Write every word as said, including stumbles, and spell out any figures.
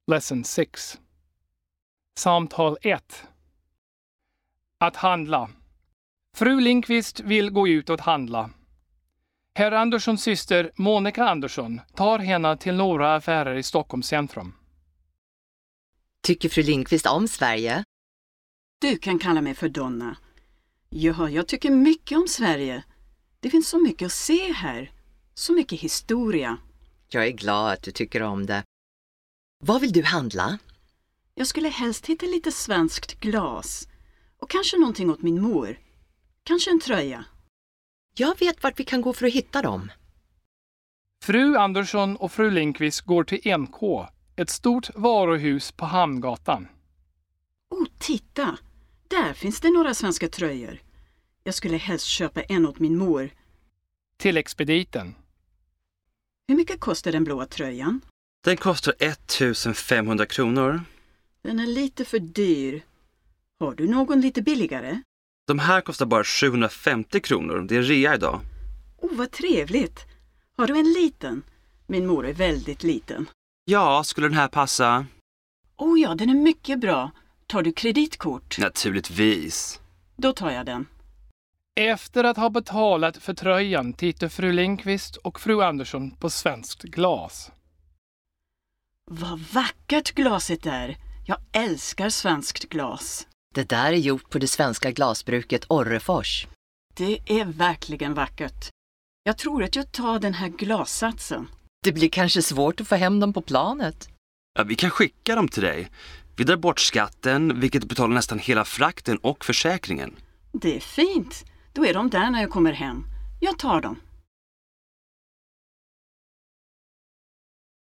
Lesson sex. Samtal ett. Att handla. Fru Lindqvist vill gå ut och handla. Herr Anderssons syster Monica Andersson tar henne till några affärer i Stockholms centrum. Tycker fru Lindqvist om Sverige? Du kan kalla mig för Donna. Ja, jag tycker mycket om Sverige. Det finns så mycket att se här. Så mycket historia. Jag är glad att du tycker om det. Vad vill du handla? Jag skulle helst hitta lite svenskt glas. Och kanske någonting åt min mor. Kanske en tröja. Jag vet vart vi kan gå för att hitta dem. Fru Andersson och fru Lindqvist går till N K, ett stort varuhus på Hamngatan. Oh, titta! Där finns det några svenska tröjor. Jag skulle helst köpa en åt min mor. Till expediten. Hur mycket kostar den blåa tröjan? Den kostar ettusen femhundra kronor. Den är lite för dyr. Har du någon lite billigare? De här kostar bara sjuhundrafemtio kronor. Det är rea idag. Oh, vad trevligt. Har du en liten? Min mor är väldigt liten. Ja, skulle den här passa? Oh ja, den är mycket bra. Tar du kreditkort? Naturligtvis. Då tar jag den. Efter att ha betalat för tröjan tittar fru Lindqvist och fru Andersson på svenskt glas. Vad vackert glaset är. Jag älskar svenskt glas. Det där är gjort på det svenska glasbruket Orrefors. Det är verkligen vackert. Jag tror att jag tar den här glassatsen. Det blir kanske svårt att få hem dem på planet. Ja, vi kan skicka dem till dig. Vi drar bort skatten, vilket betalar nästan hela frakten och försäkringen. Det är fint. Då är de där när jag kommer hem. Jag tar dem.